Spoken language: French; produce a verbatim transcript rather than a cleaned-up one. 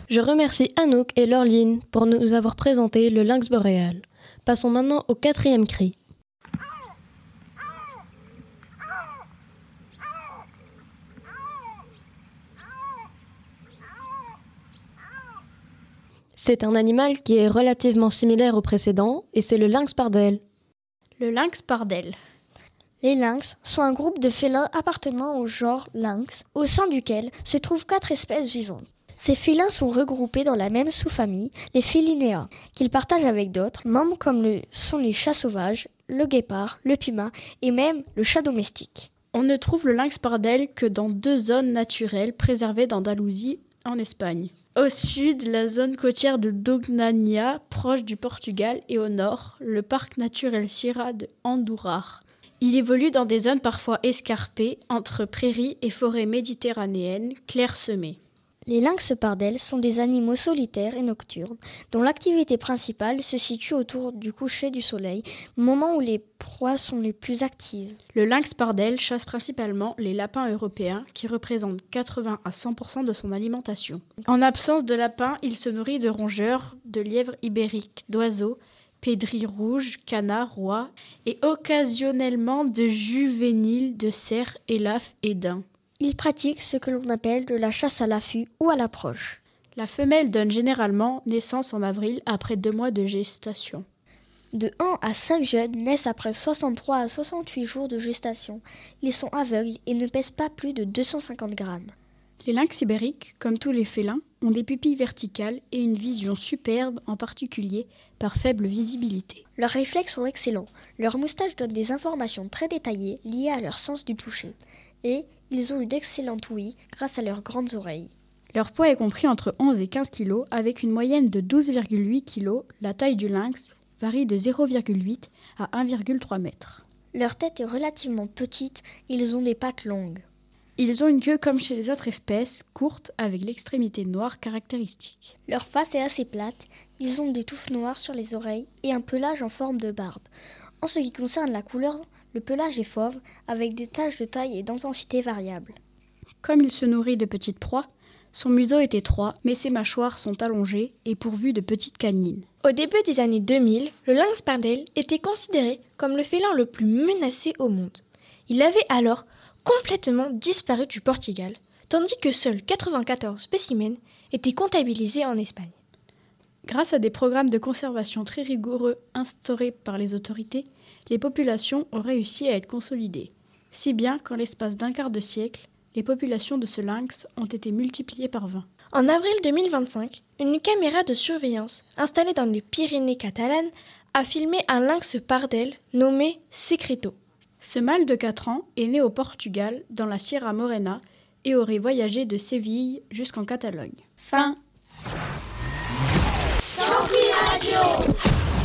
Je remercie Anouk et Laureline pour nous avoir présenté le lynx boréal. Passons maintenant au quatrième cri. C'est un animal qui est relativement similaire au précédent et c'est le lynx pardel. Le lynx pardel. Les lynx sont un groupe de félins appartenant au genre lynx, au sein duquel se trouvent quatre espèces vivantes. Ces félins sont regroupés dans la même sous-famille, les Felinea, qu'ils partagent avec d'autres membres comme le sont les chats sauvages, le guépard, le puma et même le chat domestique. On ne trouve le lynx pardel que dans deux zones naturelles préservées d'Andalousie en Espagne. Au sud, la zone côtière de Dognania, proche du Portugal, et au nord, le parc naturel Sierra de Andújar. Il évolue dans des zones parfois escarpées, entre prairies et forêts méditerranéennes clairsemées. Les lynx pardels sont des animaux solitaires et nocturnes, dont l'activité principale se situe autour du coucher du soleil, moment où les proies sont les plus actives. Le lynx pardel chasse principalement les lapins européens, qui représentent quatre-vingts à cent pour cent de son alimentation. En absence de lapins, il se nourrit de rongeurs, de lièvres ibériques, d'oiseaux, pédris rouges, canards, rois, et occasionnellement de juvéniles de cerfs, élafs et daims. Il pratique ce que l'on appelle de la chasse à l'affût ou à l'approche. La femelle donne généralement naissance en avril après deux mois de gestation. De un à cinq jeunes naissent après soixante-trois à soixante-huit jours de gestation. Ils sont aveugles et ne pèsent pas plus de deux cent cinquante grammes. Les lynx ibériques, comme tous les félins, ont des pupilles verticales et une vision superbe, en particulier par faible visibilité. Leurs réflexes sont excellents. Leurs moustaches donnent des informations très détaillées liées à leur sens du toucher. Et ils ont une excellente ouïe grâce à leurs grandes oreilles. Leur poids est compris entre onze et quinze kilos, avec une moyenne de douze virgule huit kilos. La taille du lynx varie de zéro virgule huit à un virgule trois mètres. Leur tête est relativement petite et ils ont des pattes longues. Ils ont une queue comme chez les autres espèces, courte avec l'extrémité noire caractéristique. Leur face est assez plate, ils ont des touffes noires sur les oreilles et un pelage en forme de barbe. En ce qui concerne la couleur, le pelage est fauve avec des taches de taille et d'intensité variables. Comme il se nourrit de petites proies, son museau est étroit, mais ses mâchoires sont allongées et pourvues de petites canines. Au début des années deux mille, le lynx pardel était considéré comme le félin le plus menacé au monde. Il avait alors complètement disparu du Portugal, tandis que seuls quatre-vingt-quatorze spécimens étaient comptabilisés en Espagne. Grâce à des programmes de conservation très rigoureux instaurés par les autorités, les populations ont réussi à être consolidées, si bien qu'en l'espace d'un quart de siècle, les populations de ce lynx ont été multipliées par vingt. En avril deux mille vingt-cinq, une caméra de surveillance installée dans les Pyrénées catalanes a filmé un lynx pardel nommé Secreto. Ce mâle de quatre ans est né au Portugal, dans la Sierra Morena, et aurait voyagé de Séville jusqu'en Catalogne. Fin. Chantier Radio.